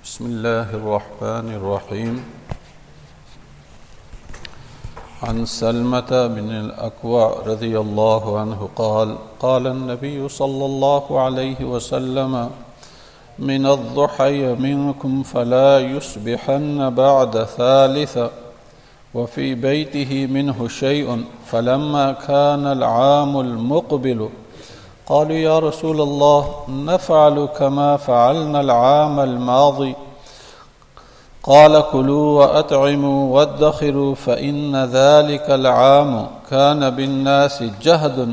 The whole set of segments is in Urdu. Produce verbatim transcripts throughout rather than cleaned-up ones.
بسم الله الرحمن الرحيم. عن سلمة بن الأكوع رضي الله عنه قال قال النبي صلى الله عليه وسلم من الضحى منكم فلا يصبحن بعد ثالثة وفي بيته منه شيء فلما كان العام المقبل قالوا يا رسول الله نفعل كما فعلنا العام الماضي قال كلوا وأطعموا وادخروا فإن ذلك العام كان بالناس جهد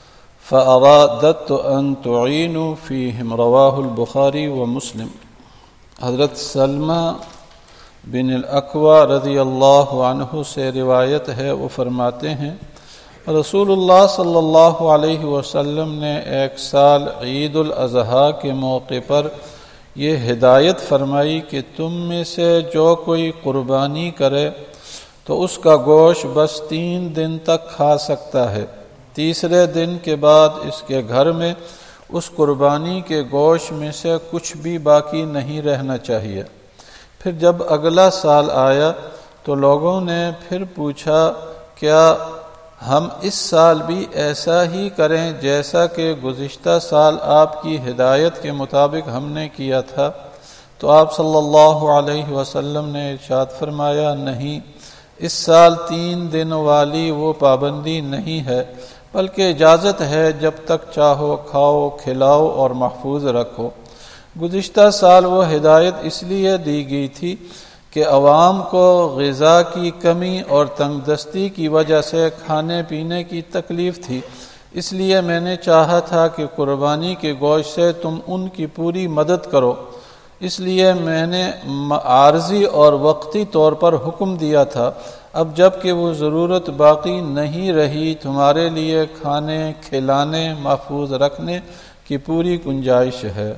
فأرادت أن تعينوا فيهم رواه البخاري ومسلم. حضرت سلمہ بن الاکوع رضی اللہ عنہ سے روایت ہے، وہ فرماتے ہیں رسول اللہ صلی اللہ علیہ وسلم نے ایک سال عید الاضحیٰ کے موقع پر یہ ہدایت فرمائی کہ تم میں سے جو کوئی قربانی کرے تو اس کا گوشت بس تین دن تک کھا سکتا ہے، تیسرے دن کے بعد اس کے گھر میں اس قربانی کے گوشت میں سے کچھ بھی باقی نہیں رہنا چاہیے۔ پھر جب اگلا سال آیا تو لوگوں نے پھر پوچھا کیا ہم اس سال بھی ایسا ہی کریں جیسا کہ گزشتہ سال آپ کی ہدایت کے مطابق ہم نے کیا تھا؟ تو آپ صلی اللہ علیہ وسلم نے ارشاد فرمایا نہیں، اس سال تین دن والی وہ پابندی نہیں ہے، بلکہ اجازت ہے جب تک چاہو کھاؤ کھلاؤ اور محفوظ رکھو۔ گزشتہ سال وہ ہدایت اس لیے دی گئی تھی کہ عوام کو غذا کی کمی اور تنگ دستی کی وجہ سے کھانے پینے کی تکلیف تھی، اس لیے میں نے چاہا تھا کہ قربانی کے گوشت سے تم ان کی پوری مدد کرو، اس لیے میں نے عارضی اور وقتی طور پر حکم دیا تھا۔ اب جب کہ وہ ضرورت باقی نہیں رہی، تمہارے لیے کھانے کھلانے محفوظ رکھنے کی پوری گنجائش ہے۔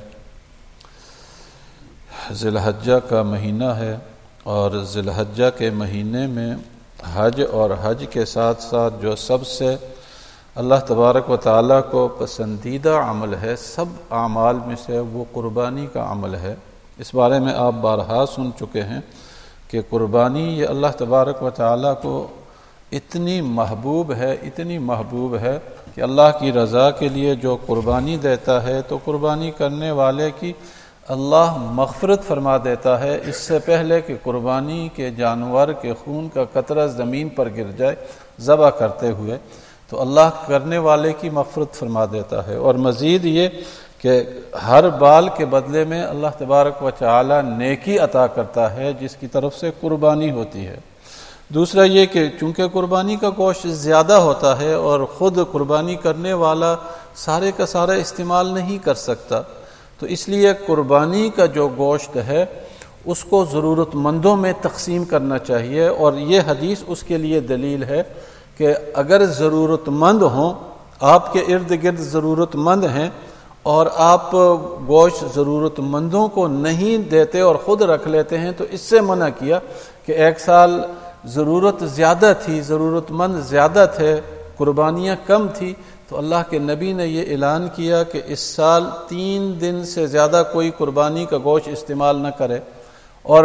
ذی الحجہ کا مہینہ ہے اور ذی الحجہ کے مہینے میں حج اور حج کے ساتھ ساتھ جو سب سے اللہ تبارک و تعالیٰ کو پسندیدہ عمل ہے سب اعمال میں سے وہ قربانی کا عمل ہے۔ اس بارے میں آپ بارہا سن چکے ہیں کہ قربانی یہ اللہ تبارک و تعالیٰ کو اتنی محبوب ہے اتنی محبوب ہے کہ اللہ کی رضا کے لیے جو قربانی دیتا ہے تو قربانی کرنے والے کی اللہ مغفرت فرما دیتا ہے اس سے پہلے کہ قربانی کے جانور کے خون کا قطرہ زمین پر گر جائے ذبح کرتے ہوئے، تو اللہ کرنے والے کی مغفرت فرما دیتا ہے۔ اور مزید یہ کہ ہر بال کے بدلے میں اللہ تبارک و تعالی نیکی عطا کرتا ہے جس کی طرف سے قربانی ہوتی ہے۔ دوسرا یہ کہ چونکہ قربانی کا گوشت زیادہ ہوتا ہے اور خود قربانی کرنے والا سارے کا سارا استعمال نہیں کر سکتا، تو اس لیے قربانی کا جو گوشت ہے اس کو ضرورت مندوں میں تقسیم کرنا چاہیے، اور یہ حدیث اس کے لیے دلیل ہے کہ اگر ضرورت مند ہوں، آپ کے ارد گرد ضرورت مند ہیں اور آپ گوشت ضرورت مندوں کو نہیں دیتے اور خود رکھ لیتے ہیں، تو اس سے منع کیا کہ ایک سال ضرورت زیادہ تھی، ضرورت مند زیادہ تھے، قربانیاں کم تھی، تو اللہ کے نبی نے یہ اعلان کیا کہ اس سال تین دن سے زیادہ کوئی قربانی کا گوشت استعمال نہ کرے۔ اور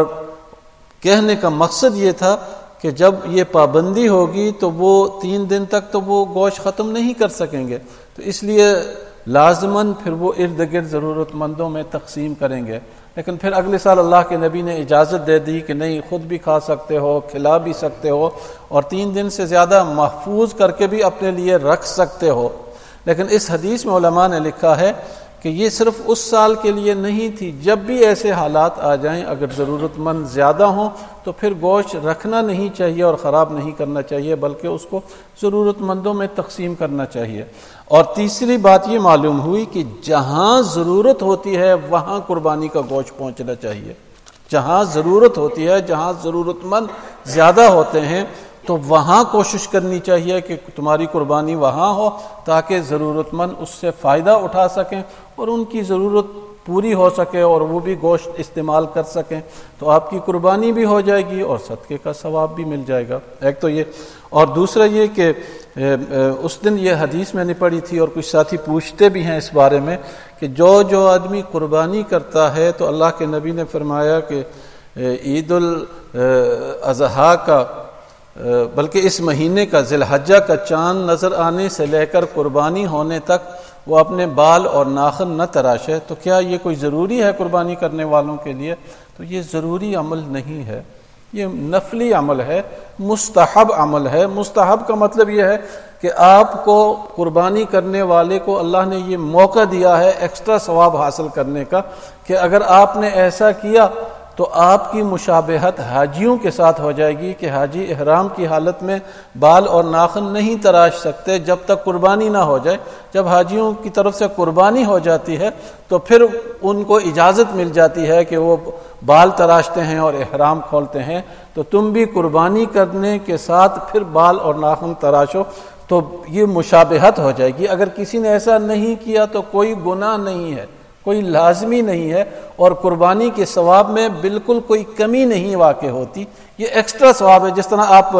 کہنے کا مقصد یہ تھا کہ جب یہ پابندی ہوگی تو وہ تین دن تک تو وہ گوشت ختم نہیں کر سکیں گے، تو اس لیے لازماً پھر وہ ارد گرد ضرورت مندوں میں تقسیم کریں گے۔ لیکن پھر اگلے سال اللہ کے نبی نے اجازت دے دی کہ نہیں، خود بھی کھا سکتے ہو، کھلا بھی سکتے ہو، اور تین دن سے زیادہ محفوظ کر کے بھی اپنے لیے رکھ سکتے ہو۔ لیکن اس حدیث میں علماء نے لکھا ہے کہ یہ صرف اس سال کے لیے نہیں تھی، جب بھی ایسے حالات آ جائیں اگر ضرورت مند زیادہ ہوں تو پھر گوشت رکھنا نہیں چاہیے اور خراب نہیں کرنا چاہیے، بلکہ اس کو ضرورت مندوں میں تقسیم کرنا چاہیے۔ اور تیسری بات یہ معلوم ہوئی کہ جہاں ضرورت ہوتی ہے وہاں قربانی کا گوشت پہنچنا چاہیے، جہاں ضرورت ہوتی ہے، جہاں ضرورت مند زیادہ ہوتے ہیں تو وہاں کوشش کرنی چاہیے کہ تمہاری قربانی وہاں ہو تاکہ ضرورت مند اس سے فائدہ اٹھا سکیں اور ان کی ضرورت پوری ہو سکے اور وہ بھی گوشت استعمال کر سکیں، تو آپ کی قربانی بھی ہو جائے گی اور صدقے کا ثواب بھی مل جائے گا۔ ایک تو یہ، اور دوسرا یہ کہ اس دن یہ حدیث میں نے پڑھی تھی اور کچھ ساتھی پوچھتے بھی ہیں اس بارے میں کہ جو جو آدمی قربانی کرتا ہے تو اللہ کے نبی نے فرمایا کہ عید الاضحیٰ کا بلکہ اس مہینے کا ذی الحجہ کا چاند نظر آنے سے لے کر قربانی ہونے تک وہ اپنے بال اور ناخن نہ تراشے. تو کیا یہ کوئی ضروری ہے قربانی کرنے والوں کے لیے؟ تو یہ ضروری عمل نہیں ہے، یہ نفلی عمل ہے، مستحب عمل ہے. مستحب کا مطلب یہ ہے کہ آپ کو قربانی کرنے والے کو اللہ نے یہ موقع دیا ہے ایکسٹرا ثواب حاصل کرنے کا کہ اگر آپ نے ایسا کیا تو آپ کی مشابہت حاجیوں کے ساتھ ہو جائے گی کہ حاجی احرام کی حالت میں بال اور ناخن نہیں تراش سکتے جب تک قربانی نہ ہو جائے. جب حاجیوں کی طرف سے قربانی ہو جاتی ہے تو پھر ان کو اجازت مل جاتی ہے کہ وہ بال تراشتے ہیں اور احرام کھولتے ہیں. تو تم بھی قربانی کرنے کے ساتھ پھر بال اور ناخن تراشو تو یہ مشابہت ہو جائے گی. اگر کسی نے ایسا نہیں کیا تو کوئی گناہ نہیں ہے، کوئی لازمی نہیں ہے، اور قربانی کے ثواب میں بالکل کوئی کمی نہیں واقع ہوتی. یہ ایکسٹرا ثواب ہے. جس طرح آپ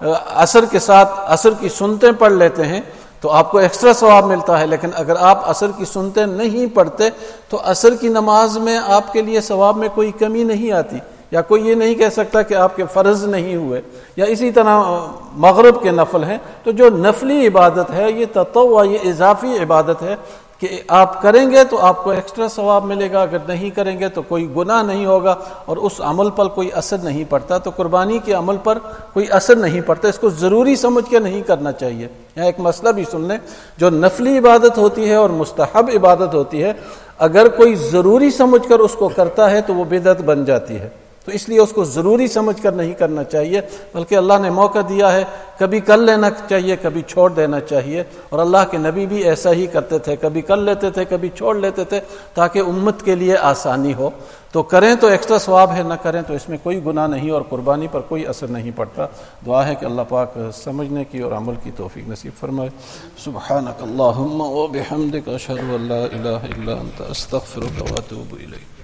عصر کے ساتھ عصر کی سنتیں پڑھ لیتے ہیں تو آپ کو ایکسٹرا ثواب ملتا ہے، لیکن اگر آپ عصر کی سنتیں نہیں پڑھتے تو عصر کی نماز میں آپ کے لیے ثواب میں کوئی کمی نہیں آتی، یا کوئی یہ نہیں کہہ سکتا کہ آپ کے فرض نہیں ہوئے. یا اسی طرح مغرب کے نفل ہیں. تو جو نفلی عبادت ہے یہ تطوع، یہ اضافی عبادت ہے کہ آپ کریں گے تو آپ کو ایکسٹرا ثواب ملے گا، اگر نہیں کریں گے تو کوئی گناہ نہیں ہوگا اور اس عمل پر کوئی اثر نہیں پڑتا. تو قربانی کے عمل پر کوئی اثر نہیں پڑتا، اس کو ضروری سمجھ کے نہیں کرنا چاہیے. یہاں ایک مسئلہ بھی سن لیں، جو نفلی عبادت ہوتی ہے اور مستحب عبادت ہوتی ہے، اگر کوئی ضروری سمجھ کر اس کو کرتا ہے تو وہ بدعت بن جاتی ہے. تو اس لیے اس کو ضروری سمجھ کر نہیں کرنا چاہیے، بلکہ اللہ نے موقع دیا ہے، کبھی کر لینا چاہیے، کبھی چھوڑ دینا چاہیے. اور اللہ کے نبی بھی ایسا ہی کرتے تھے، کبھی کر لیتے تھے، کبھی چھوڑ لیتے تھے تاکہ امت کے لیے آسانی ہو. تو کریں تو ایکسٹرا ثواب ہے، نہ کریں تو اس میں کوئی گناہ نہیں اور قربانی پر کوئی اثر نہیں پڑتا. دعا ہے کہ اللہ پاک سمجھنے کی اور عمل کی توفیق نصیب فرمائے. سبحانک اللہم و بحمدک اشہد ان لا الہ الا انت استغفرک و اتوب الیک.